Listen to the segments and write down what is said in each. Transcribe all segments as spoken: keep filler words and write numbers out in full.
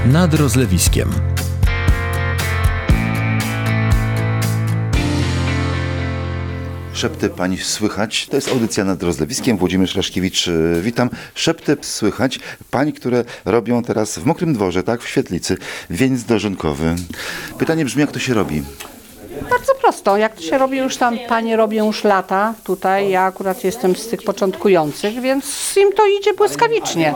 nad rozlewiskiem. Szepty pań słychać. To jest audycja nad rozlewiskiem. Włodzimierz Raszkiewicz, witam. Szepty słychać pań, które robią teraz w Mokrym Dworze, tak, w Świetlicy, wieniec dożynkowy. Pytanie brzmi, jak to się robi? Bardzo prosto. Jak to się robi, już tam panie robią już lata tutaj. Ja akurat jestem z tych początkujących, więc im to idzie błyskawicznie.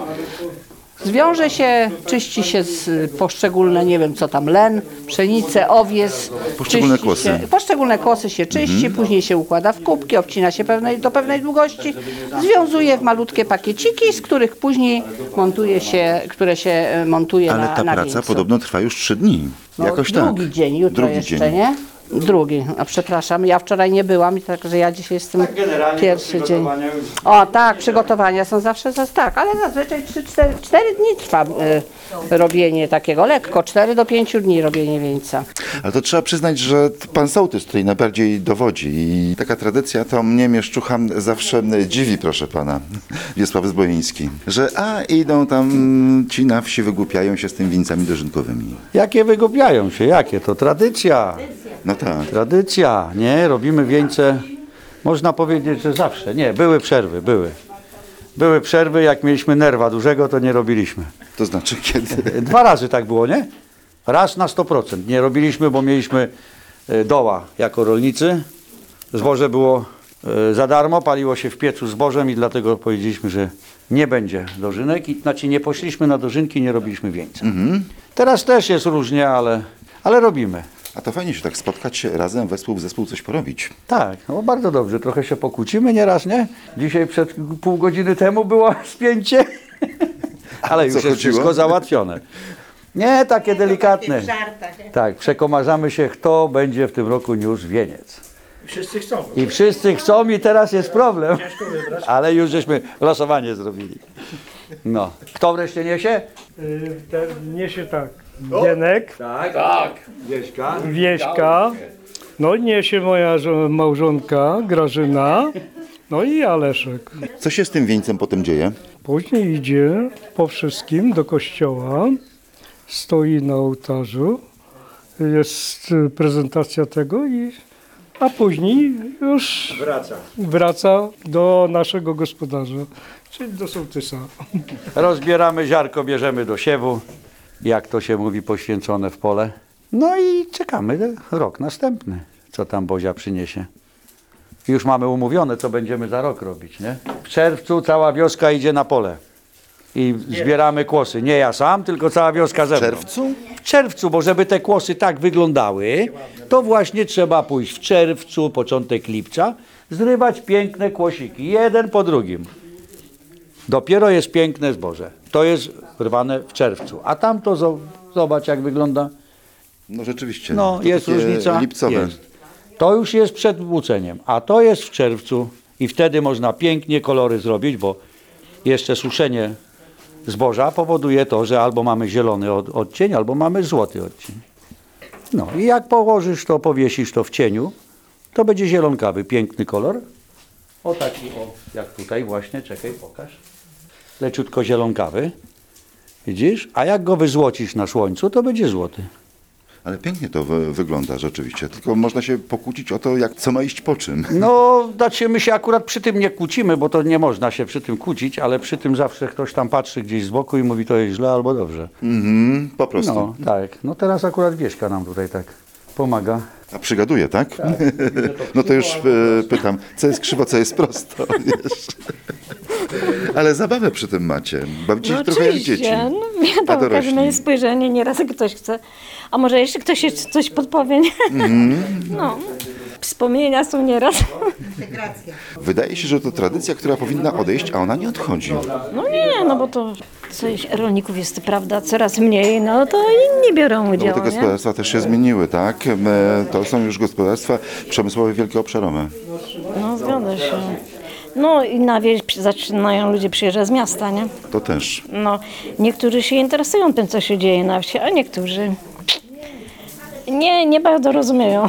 Zwiąże się, czyści się z poszczególne, nie wiem co tam, len, pszenicę, owies. Poszczególne czyści kłosy. Się, poszczególne kłosy się czyści, mhm. później się układa w kubki, obcina się pewnej, do pewnej długości, związuje w malutkie pakieciki, z których później montuje się, które się montuje Ale na ta na praca wieńcu. podobno trwa już trzy dni. No, Jakoś drugi tak. dzień, jutro drugi jeszcze, dzień. nie? Drugi, a przepraszam, ja wczoraj nie byłam i także ja dzisiaj jestem Tak, generalnie pierwszy dzień. już... O tak, przygotowania są zawsze za tak, ale zazwyczaj trzy cztery dni trwa y, robienie takiego, lekko, cztery do pięciu dni robienie wieńca. Ale to trzeba przyznać, że pan sołtys tutaj najbardziej dowodzi i taka tradycja to mnie, mieszczucha, zawsze dziwi, proszę pana, Wiesław Zbrojeński, że a idą tam ci na wsi, wygłupiają się z tymi wieńcami dożynkowymi. Jakie wygłupiają się? Jakie? To tradycja. No tak. Tradycja, nie? Robimy wieńce, można powiedzieć, że zawsze. Nie, były przerwy, były. Były przerwy, jak mieliśmy nerwa dużego, to nie robiliśmy. To znaczy kiedy? Dwa razy tak było, nie? Raz na sto procent. Nie robiliśmy, bo mieliśmy doła jako rolnicy. Zboże było za darmo, paliło się w piecu zbożem i dlatego powiedzieliśmy, że nie będzie dożynek. I, znaczy nie poszliśmy na dożynki, nie robiliśmy wieńca. Mhm. Teraz też jest różnie, ale, ale robimy. A to fajnie się tak spotkać razem, wespół w zespół coś porobić. Tak, no bardzo dobrze. Trochę się pokłócimy nieraz, nie? Dzisiaj przed pół godziny temu było spięcie, ale już Co jest chodziło? wszystko załatwione. Nie, takie delikatne. Tak, przekomarzamy się, kto będzie w tym roku niósł wieniec. Wszyscy chcą. I wszyscy chcą i teraz jest problem. Ale już żeśmy losowanie zrobili. No. Kto wreszcie niesie? Yy, ten niesie tak. Gienek, Tak, tak. Wieśka. Wieśka, no i niesie moja żo- małżonka Grażyna, no i ja, Leszek. Co się z tym wieńcem potem dzieje? Później idzie po wszystkim do kościoła, stoi na ołtarzu, jest y, prezentacja tego i a później już Wraca. wraca do naszego gospodarza, czyli do sołtysa. Rozbieramy ziarko, bierzemy do siewu, jak to się mówi, poświęcone w pole. No i czekamy rok następny, co tam Bozia przyniesie. Już mamy umówione, co będziemy za rok robić, nie? W czerwcu cała wioska idzie na pole i zbieramy kłosy. Nie ja sam, tylko cała wioska ze W mną. czerwcu? W czerwcu, bo żeby te kłosy tak wyglądały, to właśnie trzeba pójść w czerwcu, początek lipca, zrywać piękne kłosiki, jeden po drugim. Dopiero jest piękne zboże. To jest rwane w czerwcu. A tamto zo- zobacz, jak wygląda. No rzeczywiście. No, to jest takie różnica. lipcowe. Jest. To już jest przed włóceniem, a to jest w czerwcu i wtedy można pięknie kolory zrobić, bo jeszcze suszenie zboża powoduje to, że albo mamy zielony od, odcień, albo mamy złoty odcień. No i jak położysz to, powiesisz to w cieniu, to będzie zielonkawy, piękny kolor. O taki, o, jak tutaj właśnie, czekaj, pokaż. Leciutko zielonkawy, widzisz? A jak go wyzłocisz na słońcu, to będzie złoty. Ale pięknie to wy- wygląda rzeczywiście. Tylko można się pokłócić o to, jak, co ma iść po czym. No, znaczy my się akurat przy tym nie kłócimy, bo to nie można się przy tym kłócić, ale przy tym zawsze ktoś tam patrzy gdzieś z boku i mówi, to jest źle albo dobrze. Mhm, po prostu. No, tak. No teraz akurat Wieśka nam tutaj tak pomaga. A przygaduje, tak? No to już e, pytam, co jest krzywo, co jest prosto, wiesz? Ale zabawę przy tym macie. Bawicie się No trochę jak dzieci. oczywiście, no A wiadomo, dorośli? każdy ma spojrzenie, nieraz ktoś chce, a może jeszcze ktoś jeszcze coś podpowie, nie? Mhm. No, wspomnienia są nieraz. Wydaje się, że to tradycja, która powinna odejść, a ona nie odchodzi. No nie, no bo to coś rolników jest, prawda, coraz mniej, no to inni biorą No bo udział, te nie? gospodarstwa też się zmieniły, tak? E, To są już gospodarstwa przemysłowe wielkoobszarowe. No zgadza się. No i na wieś przy- zaczynają ludzie przyjeżdżać z miasta, nie? To też. No, niektórzy się interesują tym, co się dzieje na wsi, a niektórzy nie, nie bardzo rozumieją.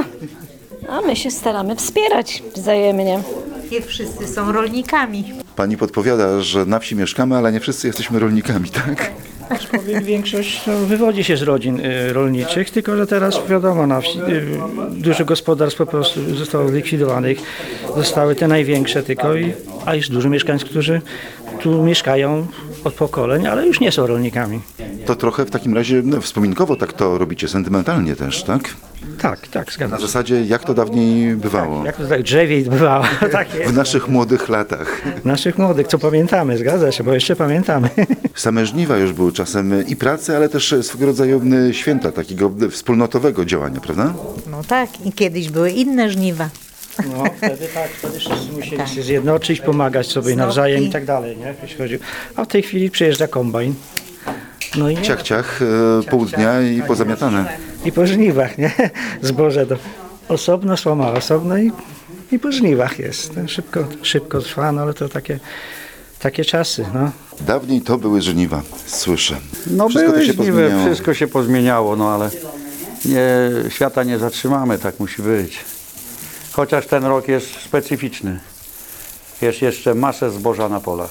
A my się staramy wspierać wzajemnie. Nie wszyscy są rolnikami. Pani podpowiada, że na wsi mieszkamy, ale nie wszyscy jesteśmy rolnikami, tak? Aczkolwiek większość no, wywodzi się z rodzin y, rolniczych, tylko że teraz wiadomo, na wsi, y, dużo gospodarstw po prostu zostało zlikwidowanych. Zostały te największe tylko, i, a jest dużo mieszkańców, którzy tu mieszkają od pokoleń, ale już nie są rolnikami. To trochę w takim razie no, wspominkowo tak to robicie, sentymentalnie też, tak? Tak, tak, Na zgadzam się. zasadzie jak to dawniej bywało. Jak to tak drzewiej bywało, tak jest. W naszych młodych latach. Naszych młodych, co pamiętamy, zgadza się, bo jeszcze pamiętamy. Same żniwa już były czasem i pracy, ale też swego rodzaju y, święta, takiego y, wspólnotowego działania, prawda? No tak, i kiedyś były inne żniwa. No, wtedy tak, wtedy wszyscy musieli się zjednoczyć, pomagać sobie nawzajem i tak dalej, nie? Jeśli chodzi. A w tej chwili przyjeżdża kombajn. No i, Ciach, ciach, y, pół dnia i pozamiatane. i po żniwach, nie? Zboże to osobno, słoma osobno i, i po żniwach jest. Szybko, szybko trwa, no ale to takie, takie czasy, no. Dawniej to były żniwa, słyszę. No Wszystko były to się żniwy, pozmieniało. wszystko się pozmieniało, no ale nie, świata nie zatrzymamy, tak musi być. Chociaż ten rok jest specyficzny. Jest jeszcze masę zboża na polach.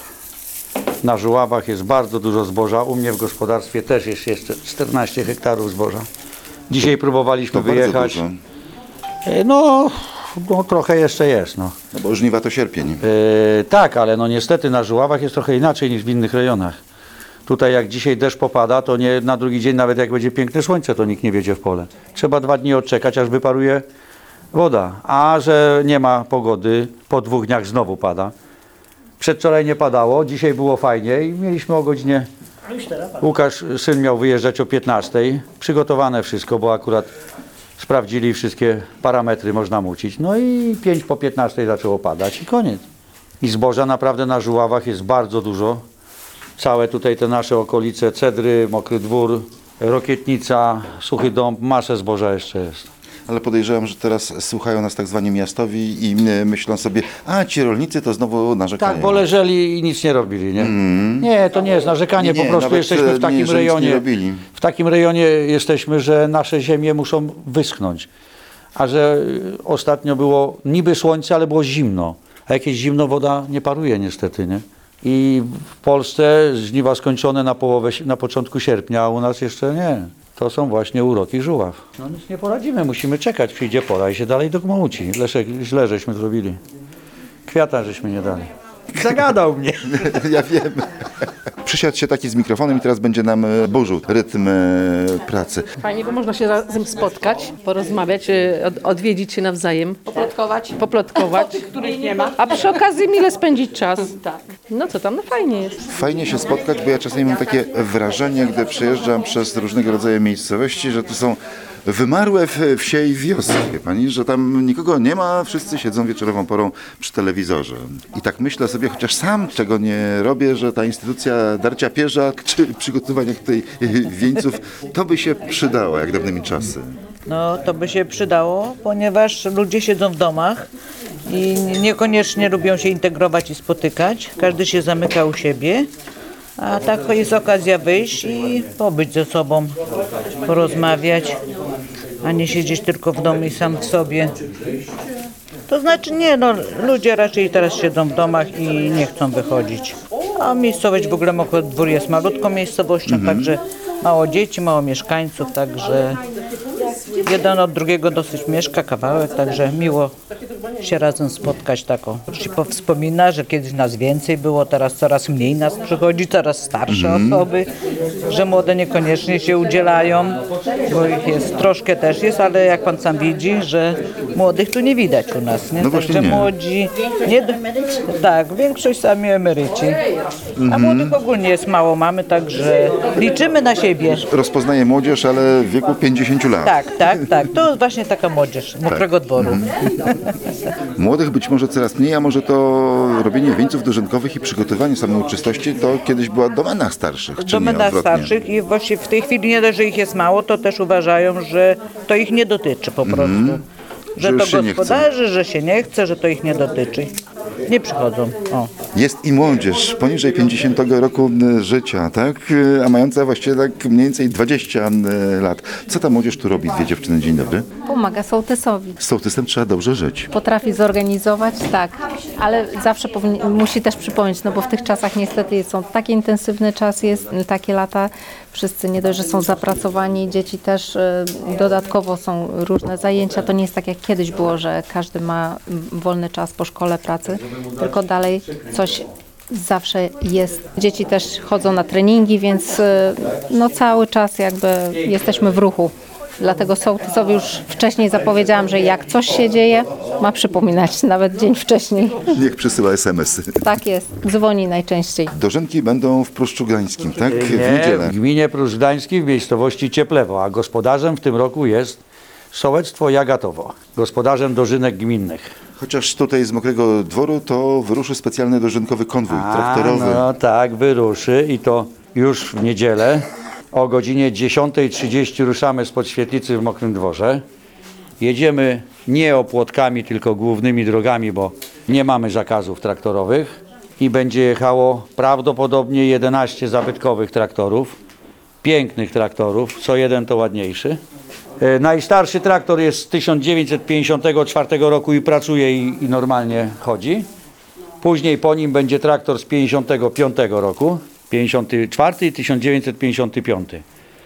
Na Żuławach jest bardzo dużo zboża. U mnie w gospodarstwie też jest jeszcze czternaście hektarów zboża. Dzisiaj próbowaliśmy To bardzo wyjechać. dużo. E, No, no trochę jeszcze jest. No. No bo żniwa to sierpień. E, tak, ale no niestety na Żuławach jest trochę inaczej niż w innych rejonach. Tutaj jak dzisiaj deszcz popada, to nie na drugi dzień, nawet jak będzie piękne słońce, to nikt nie wiedzie w pole. Trzeba dwa dni odczekać, aż wyparuje woda. A że nie ma pogody, po dwóch dniach znowu pada. Przedwczoraj nie padało, dzisiaj było fajnie i mieliśmy o godzinie... Łukasz, syn miał wyjeżdżać o piętnastej. Przygotowane wszystko, bo akurat sprawdzili wszystkie parametry, można mucić. No i pięć po piętnastej zaczęło padać i koniec. I zboża naprawdę na Żuławach jest bardzo dużo. Całe tutaj te nasze okolice, Cedry, Mokry Dwór, Rokietnica, Suchy Dąb, masę zboża jeszcze jest. Ale podejrzewam, że teraz słuchają nas tak zwani miastowi i y, myślą sobie, a ci rolnicy to znowu narzekają. Tak, bo leżeli i nic nie robili, nie? Nie, to nie jest narzekanie, Nie, nie, po prostu nawet, jesteśmy e, w takim nie, że nic nie rejonie. robili. W takim rejonie jesteśmy, że nasze ziemie muszą wyschnąć. A że y, ostatnio było niby słońce, ale było zimno. A jakieś zimno, woda nie paruje niestety, nie? I w Polsce żniwa skończone na połowę, na początku sierpnia, a u nas jeszcze nie. To są właśnie uroki Żuław. No nic nie poradzimy, musimy czekać, przyjdzie pora i się dalej dogmałci. Leszek, źle żeśmy zrobili. Kwiata żeśmy nie dali. Zagadał mnie. Ja wiem. Przysiadł się taki z mikrofonem i teraz będzie nam e, burzył rytm e, pracy. Fajnie, bo można się razem spotkać, porozmawiać, y, od, odwiedzić się nawzajem, Poplotkować, poplotkować, których nie ma. a przy okazji mile spędzić czas. Tak. No co tam, no fajnie jest. Fajnie się spotkać, bo ja czasami mam takie wrażenie, gdy przejeżdżam przez różnego rodzaju miejscowości, że to są wymarłe w- wsie i wioski, wie pani, że tam nikogo nie ma, wszyscy siedzą wieczorową porą przy telewizorze. I tak myślę sobie, chociaż sam czego nie robię, że ta instytucja darcia pierza czy przygotowania tutaj wieńców, to by się przydało jak dawnymi czasy. No to by się przydało, ponieważ ludzie siedzą w domach i niekoniecznie lubią się integrować i spotykać. Każdy się zamyka u siebie, a tak jest okazja wyjść i pobyć ze sobą, porozmawiać, a nie siedzieć tylko w domu i sam w sobie. To znaczy nie, no ludzie raczej teraz siedzą w domach i nie chcą wychodzić. A miejscowość w ogóle Mokry Dwór jest malutką miejscowością, także mało dzieci, mało mieszkańców, także jeden od drugiego dosyć mieszka kawałek, także miło się razem spotkać taką. Się powspomina, że kiedyś nas więcej było, teraz coraz mniej nas przychodzi, coraz starsze osoby, że młode niekoniecznie się udzielają, bo ich jest troszkę też jest, ale jak pan sam widzi, że młodych tu nie widać u nas, nie? No właśnie Także nie. młodzi, nie, tak, większość sami emeryci, a młodych ogólnie jest mało mamy, także liczymy na siebie. Rozpoznaję młodzież, ale w wieku pięćdziesięciu lat. Tak, tak, tak. To właśnie taka młodzież Mokrego Dworu. Młodych być może coraz mniej, a może to robienie wieńców dożynkowych i przygotowanie samej uroczystości to kiedyś była domena starszych, czy nie Domena odwrotnie? starszych i właśnie w tej chwili nie dość, że ich jest mało, to też uważają, że to ich nie dotyczy po prostu. Że Że to już się nie chce. gospodarzy, że się nie chce, że to ich nie dotyczy. nie przychodzą. O. Jest i młodzież poniżej pięćdziesiątego roku y, życia, tak? Y, A mająca właściwie tak mniej więcej dwadzieścia y, lat. Co ta młodzież tu robi, dwie dziewczyny? Dzień dobry. Pomaga sołtysowi. Z sołtysem trzeba dobrze żyć. Potrafi zorganizować, tak, ale zawsze powinni, musi też przypomnieć, no bo w tych czasach niestety są taki intensywny czas, jest takie lata, wszyscy nie dość, że są zapracowani, dzieci też y, dodatkowo są różne zajęcia, to nie jest tak jak kiedyś było, że każdy ma wolny czas po szkole, pracy, tylko dalej coś zawsze jest. Dzieci też chodzą na treningi, więc y, no cały czas jakby jesteśmy w ruchu. Dlatego sołtysowi już wcześniej zapowiedziałam, że jak coś się dzieje, ma przypominać nawet dzień wcześniej. Niech przysyła es em esy. Tak jest, dzwoni najczęściej. Dożynki będą w Pruszczu Gdańskim, tak? W Nie, niedzielę. w gminie Pruszcz Gdański w miejscowości Cieplewo, a gospodarzem w tym roku jest sołectwo Jagatowo, gospodarzem dożynek gminnych. Chociaż tutaj z Mokrego Dworu to wyruszy specjalny dożynkowy konwój traktorowy. A, no tak, wyruszy i to już w niedzielę. O godzinie dziesiąta trzydzieści ruszamy spod świetlicy w Mokrym Dworze. Jedziemy nie opłotkami, tylko głównymi drogami, bo nie mamy zakazów traktorowych. I będzie jechało prawdopodobnie jedenaście zabytkowych traktorów. Pięknych traktorów, co jeden to ładniejszy. E, najstarszy traktor jest z tysiąc dziewięćset pięćdziesiątego czwartego roku i pracuje i, i normalnie chodzi. Później po nim będzie traktor z pięćdziesiątego piątego roku. pięćdziesiąty czwarty i tysiąc dziewięćset pięćdziesiąty piąty.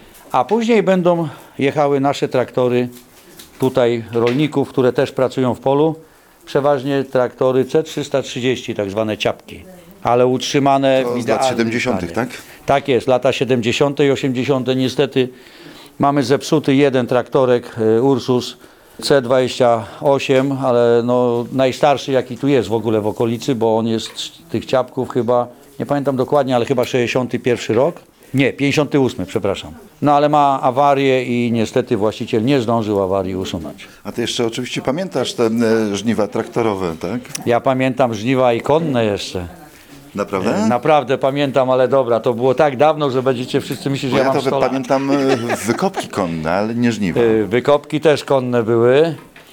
A później będą jechały nasze traktory tutaj rolników, które też pracują w polu. Przeważnie traktory C trzysta trzydzieści, tak zwane ciapki, ale utrzymane To w z lat idealnym siedemdziesiątych, stanie. tak? Tak jest, lata siedemdziesiąte i osiemdziesiąte. Niestety mamy zepsuty jeden traktorek y, Ursus C dwadzieścia osiem, ale no, najstarszy jaki tu jest w ogóle w okolicy, bo on jest z tych ciapków chyba, nie pamiętam dokładnie, ale chyba sześćdziesiąty pierwszy rok. Nie, pięćdziesiąty ósmy, przepraszam. No ale ma awarię i niestety właściciel nie zdążył awarii usunąć. A ty jeszcze oczywiście pamiętasz te e, żniwa traktorowe, tak? Ja pamiętam żniwa i konne jeszcze. Naprawdę? Naprawdę pamiętam, ale dobra, to było tak dawno, że będziecie wszyscy myśleć, Bo że ja ja mam to sto lat. pamiętam e, wykopki konne, ale nie żniwa. Y, Wykopki też konne były.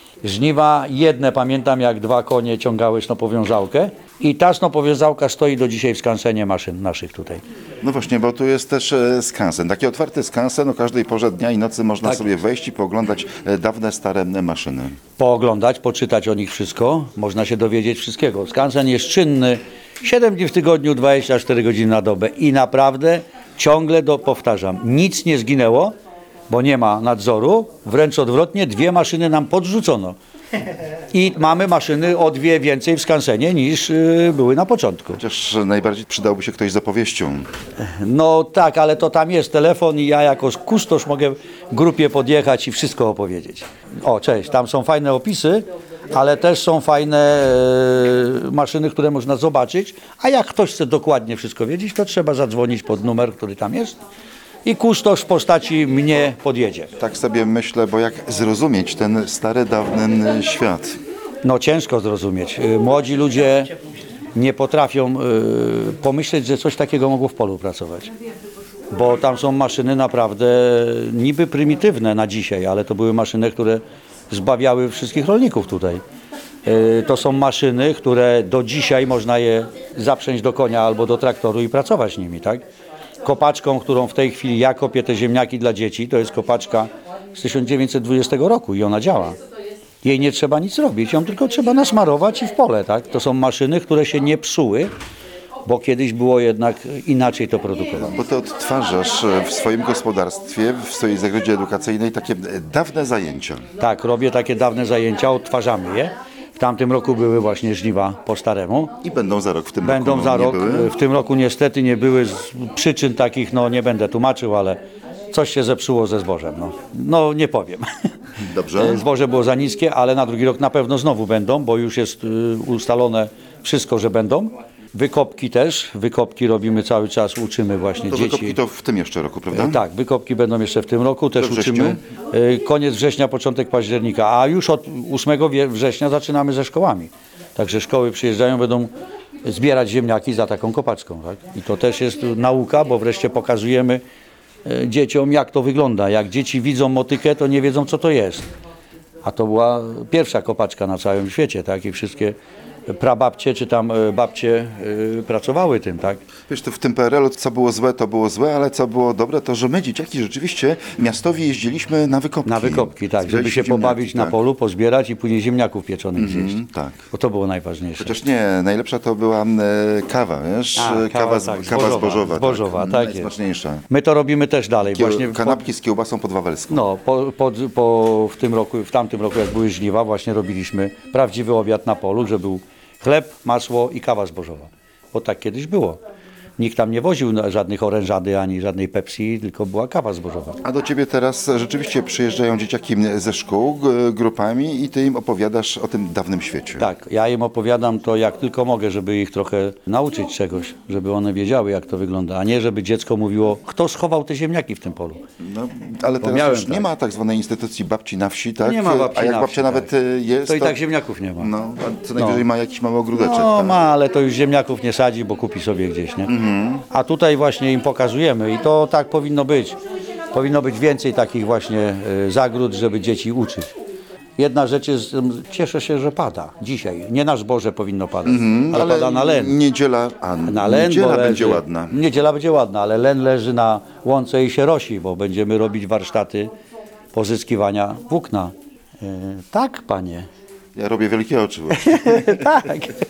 Żniwa jedne pamiętam, jak dwa konie ciągały snopowiązałkę. I ta snopowiązałka stoi do dzisiaj w skansenie maszyn naszych tutaj. No właśnie, bo tu jest też e, skansen. Taki otwarty skansen, o każdej porze dnia i nocy można Tak. sobie wejść i pooglądać e, dawne, stare e, maszyny. Pooglądać, poczytać o nich wszystko. Można się dowiedzieć wszystkiego. Skansen jest czynny siedem dni w tygodniu, dwadzieścia cztery godziny na dobę. I naprawdę ciągle, do, powtarzam, nic nie zginęło, bo nie ma nadzoru. Wręcz odwrotnie, dwie maszyny nam podrzucono. I mamy maszyny o dwie więcej w skansenie niż y, były na początku. Chociaż najbardziej przydałby się ktoś z opowieścią. No tak, ale to tam jest telefon i ja jako kustosz mogę grupie podjechać i wszystko opowiedzieć. O, cześć, tam są fajne opisy, ale też są fajne e, maszyny, które można zobaczyć, a jak ktoś chce dokładnie wszystko wiedzieć, to trzeba zadzwonić pod numer, który tam jest i kustosz w postaci mnie podjedzie. Tak sobie myślę, bo jak zrozumieć ten stary, dawny e, świat? No ciężko zrozumieć. Y, Młodzi ludzie nie potrafią y, pomyśleć, że coś takiego mogło w polu pracować. Bo tam są maszyny naprawdę niby prymitywne na dzisiaj, ale to były maszyny, które zbawiały wszystkich rolników tutaj. Y, To są maszyny, które do dzisiaj można je zaprzęć do konia albo do traktoru i pracować nimi, tak? Kopaczką, którą w tej chwili ja kopię te ziemniaki dla dzieci, to jest kopaczka z tysiąc dziewięćset dwudziestego roku i ona działa. Jej nie trzeba nic robić, ją tylko trzeba nasmarować i w pole, tak? To są maszyny, które się nie psuły, bo kiedyś było jednak inaczej to produkowane. Bo ty odtwarzasz e, w swoim gospodarstwie, w swojej zagrodzie edukacyjnej takie e, dawne zajęcia. Tak, robię takie dawne zajęcia, odtwarzamy je. W tamtym roku były właśnie żniwa po staremu. I będą za rok w tym Będą roku. za nie rok. były? W tym roku niestety nie były z przyczyn takich, no nie będę tłumaczył, ale coś się zepsuło ze zbożem. No, no nie powiem. Dobrze. Zboże było za niskie, ale na drugi rok na pewno znowu będą, bo już jest y, ustalone wszystko, że będą. Wykopki też. Wykopki robimy cały czas, uczymy właśnie To dzieci. wykopki to w tym jeszcze roku, prawda? E, Tak, wykopki będą jeszcze w tym roku, też We wrześniu? uczymy. E, Koniec września, początek października, a już od ósmego wie- września zaczynamy ze szkołami. Także szkoły przyjeżdżają, będą zbierać ziemniaki za taką kopaczką. Tak? I to też jest nauka, bo wreszcie pokazujemy e, dzieciom, jak to wygląda. Jak dzieci widzą motykę, to nie wiedzą, co to jest. A to była pierwsza kopaczka na całym świecie, tak? I wszystkie prababcie czy tam e, babcie e, pracowały tym, tak? Wiesz, to w tym P R L-u co było złe, to było złe, ale co było dobre, to że my, dzieciaki, rzeczywiście miastowi jeździliśmy na wykopki. Na wykopki, tak, żeby Zbieraliśmy się ziemniaki, pobawić na tak. polu, pozbierać i później ziemniaków pieczonych zjeść. Mm, tak. Bo to było najważniejsze. Chociaż nie, najlepsza to była e, kawa, wiesz? A, kawa, kawa, z- tak, kawa zbożowa, zbożowa. zbożowa, tak, tak jest. najsmaczniejsza. My to robimy też dalej. Kieł, Właśnie kanapki z kiełbasą podwawelską. No, po, po, po, w tym roku, w tamtym roku, jak były żniwa, właśnie robiliśmy prawdziwy obiad na polu, że był chleb, masło i kawa zbożowa. Bo tak kiedyś było. Nikt tam nie woził na- żadnych orężady ani żadnej Pepsi, tylko była kawa zbożowa. A do ciebie teraz rzeczywiście przyjeżdżają dzieciaki ze szkół g- grupami i ty im opowiadasz o tym dawnym świecie. Tak, ja im opowiadam to jak tylko mogę, żeby ich trochę nauczyć czegoś, żeby one wiedziały, jak to wygląda, a nie żeby dziecko mówiło, kto schował te ziemniaki w tym polu. No, ale teraz miałem już tak. nie ma tak zwanej instytucji babci na wsi, tak? Nie ma babci A jak na babcia wsi, nawet tak. y, jest, To i tak ziemniaków nie ma. No, a co najwyżej ma jakiś mały ogródeczek. No tak? ma, ale to już ziemniaków nie sadzi, bo kupi sobie gdzieś, nie? Mhm. A tutaj właśnie im pokazujemy i to tak powinno być. Powinno być więcej takich właśnie y, zagród, żeby dzieci uczyć. Jedna rzecz jest, ym, cieszę się, że pada dzisiaj. Nie na zboże powinno padać, ale, Ale pada na len. Niedziela, a Na len, niedziela bo będzie leży, ładna. Niedziela będzie ładna, ale len leży na łące i się rosi, bo będziemy robić warsztaty pozyskiwania włókna. Y, tak, panie. Ja robię wielkie oczy właśnie. Tak.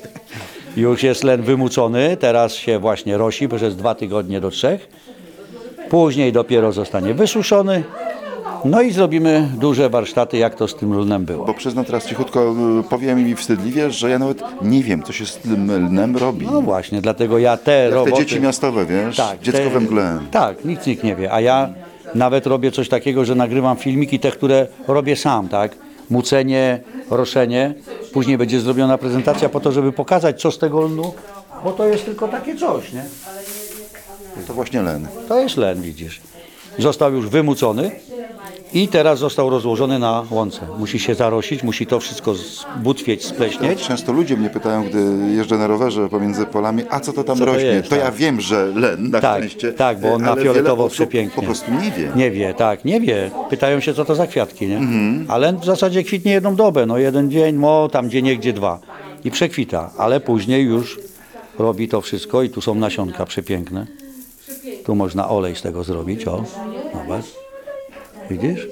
Już jest len wymucony, teraz się właśnie rosi przez dwa tygodnie do trzech. Później dopiero zostanie wysuszony. No i zrobimy duże warsztaty, jak to z tym lnem było. Bo przyznam teraz cichutko, y, powiem mi wstydliwie, że ja nawet nie wiem, co się z tym lnem robi. No właśnie, dlatego ja te Jak te roboty... dzieci miastowe, wiesz? Tak, Dziecko te- we mgle. Tak, nic nikt nie wie, a ja nawet robię coś takiego, że nagrywam filmiki, te, które robię sam, tak? Mucenie, roszenie. Później będzie zrobiona prezentacja po to, żeby pokazać, co z tego lnu, bo to jest tylko takie coś, nie? To właśnie len. To jest len, widzisz. Został już wymucony i teraz został rozłożony na łące. Musi się zarosić, musi to wszystko zbutwieć, spleśnieć. Często ludzie mnie pytają, gdy jeżdżę na rowerze pomiędzy polami, a co to tam Co to rośnie? jest, to tak. ja wiem, że len na Tak, szczęście. tak, bo on na ale fioletowo wiele osób przepięknie. po prostu nie wie. Nie wie, tak, nie wie. Pytają się, co to za kwiatki, nie? Ale w zasadzie kwitnie jedną dobę, no jeden dzień, no tam gdzie niegdzie dwa. I przekwita, ale później już robi to wszystko i tu są nasionka przepiękne. Tu można olej z tego zrobić, o, zobacz. Widzisz?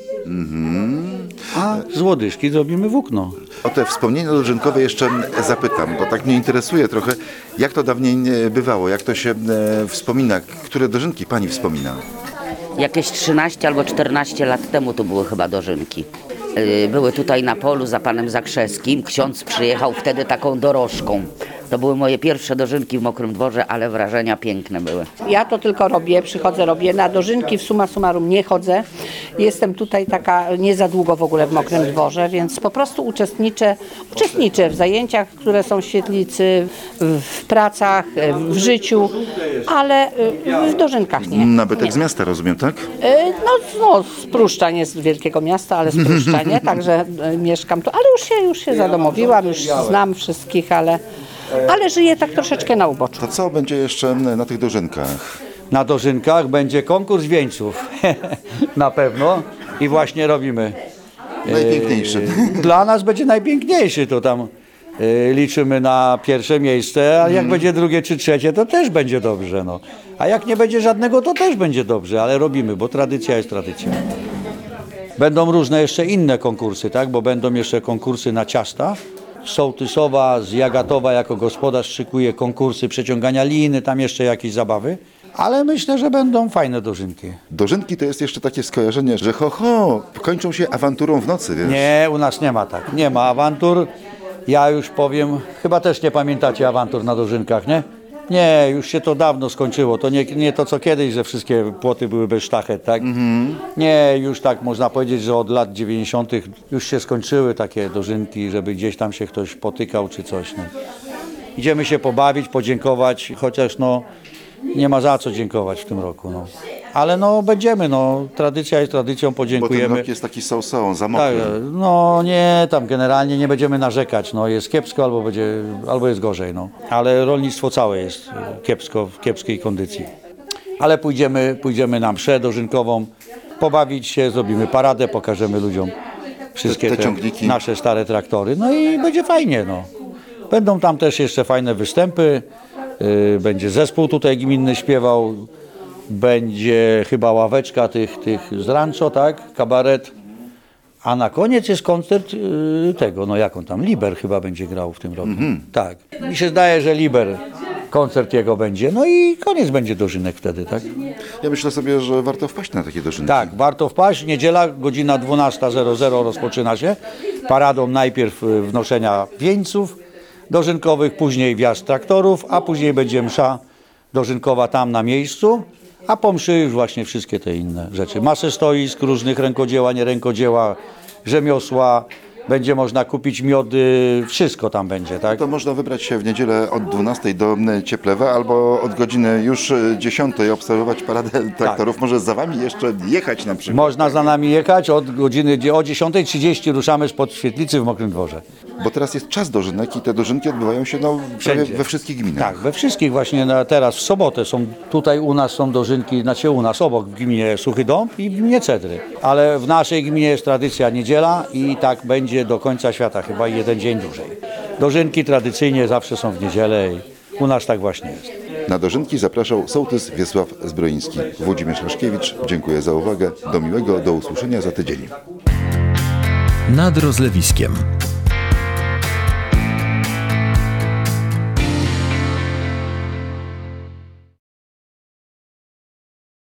A z łodyżki zrobimy włókno. O te wspomnienia dożynkowe jeszcze zapytam, bo tak mnie interesuje trochę, jak to dawniej e, bywało, jak to się e, wspomina, które dożynki pani wspomina? Jakieś trzynaście albo czternaście lat temu to były chyba dożynki. Yy, Były tutaj na polu za panem Zakrzewskim. Ksiądz przyjechał wtedy taką dorożką. To były moje pierwsze dożynki w Mokrym Dworze, ale wrażenia piękne były. Ja to tylko robię, przychodzę, robię. Na dożynki w summa summarum nie chodzę. Jestem tutaj taka nie za długo w ogóle w Mokrym Dworze, więc po prostu uczestniczę, uczestniczę w zajęciach, które są w świetlicy, w pracach, w życiu, ale y, w dożynkach nie. Nabytek z miasta, rozumiem, tak? Y, No, no z Pruszcza, nie z wielkiego miasta, ale z Pruszcza, nie? Także y, mieszkam tu, ale już się, już się zadomowiłam, już znam wszystkich, ale, ale żyję tak troszeczkę na uboczu. To co będzie jeszcze na tych dożynkach? Na dożynkach będzie konkurs wieńców. Na pewno. I właśnie robimy. Najpiękniejszy. E, Dla nas będzie najpiękniejszy. To tam e, liczymy na pierwsze miejsce, a jak będzie drugie czy trzecie, to też będzie dobrze. No. A jak nie będzie żadnego, to też będzie dobrze, ale robimy, bo tradycja jest tradycja. Będą różne jeszcze inne konkursy, tak? Bo będą jeszcze konkursy na ciasta. Sołtysowa z Jagatowa jako gospodarz szykuje konkursy przeciągania liny, tam jeszcze jakieś zabawy. Ale myślę, że będą fajne dożynki. Dożynki to jest jeszcze takie skojarzenie, że ho, ho, kończą się awanturą w nocy, wiesz? Nie, u nas nie ma tak. Nie ma awantur. Ja już powiem, chyba też nie pamiętacie awantur na dożynkach, nie? Nie, już się to dawno skończyło. To nie, nie to co kiedyś, że wszystkie płoty były bez sztachet, tak? Nie, już tak można powiedzieć, że od lat dziewięćdziesiątych już się skończyły takie dożynki, żeby gdzieś tam się ktoś potykał czy coś. No. Idziemy się pobawić, podziękować, chociaż no nie ma za co dziękować w tym roku. No. Ale no będziemy, no tradycja jest tradycją, Bo ten podziękujemy. rok jest taki so-so, za Tak, mokry. no nie, tam generalnie nie będziemy narzekać, no jest kiepsko albo będzie, albo jest gorzej, no. Ale rolnictwo całe jest e, kiepsko, w kiepskiej kondycji. Ale pójdziemy, pójdziemy na mszę dożynkową, pobawić się, zrobimy paradę, pokażemy ludziom wszystkie Te- te, te ciągniki. nasze stare traktory, no i będzie fajnie, no. Będą tam też jeszcze fajne występy. Yy, będzie zespół tutaj gminny śpiewał. Będzie chyba ławeczka tych, tych z rancho, tak? Kabaret. A na koniec jest koncert yy, tego, no jak on tam, Liber chyba będzie grał w tym roku. Mm-hmm. Tak. Mi się zdaje, że Liber, koncert jego będzie. No i koniec będzie dożynek wtedy, tak? Ja myślę sobie, że warto wpaść na takie dożynki. Tak, warto wpaść. Niedziela, godzina dwunasta rozpoczyna się. Paradą najpierw wnoszenia wieńców dożynkowych, później wjazd traktorów, a później będzie msza dożynkowa tam na miejscu, a po mszy już właśnie wszystkie te inne rzeczy. Masę stoisk, różnych rękodzieła, nie rękodzieła, rzemiosła. Będzie można kupić miody, wszystko tam będzie, tak? To można wybrać się w niedzielę od dwunastej do Cieplewa albo od godziny już dziesiątej obserwować paradę traktorów. Tak. Może za wami jeszcze jechać na przykład. Można za nami jechać od godziny, o dziesiąta trzydzieści ruszamy spod świetlicy w Mokrym Dworze. Bo teraz jest czas dożynek i te dożynki odbywają się no, prawie we wszystkich gminach. Tak, we wszystkich właśnie na, teraz w sobotę są, tutaj u nas są dożynki, znaczy u nas obok w gminie Suchy Dąb i w gminie Cedry. Ale w naszej gminie jest tradycja niedziela i tak będzie do końca świata, chyba jeden dzień dłużej. Dożynki tradycyjnie zawsze są w niedzielę i u nas tak właśnie jest. Na dożynki zapraszał sołtys Wiesław Zbroiński. Włodzimierz Leszkiewicz, dziękuję za uwagę. Do miłego, do usłyszenia za tydzień. Nad rozlewiskiem.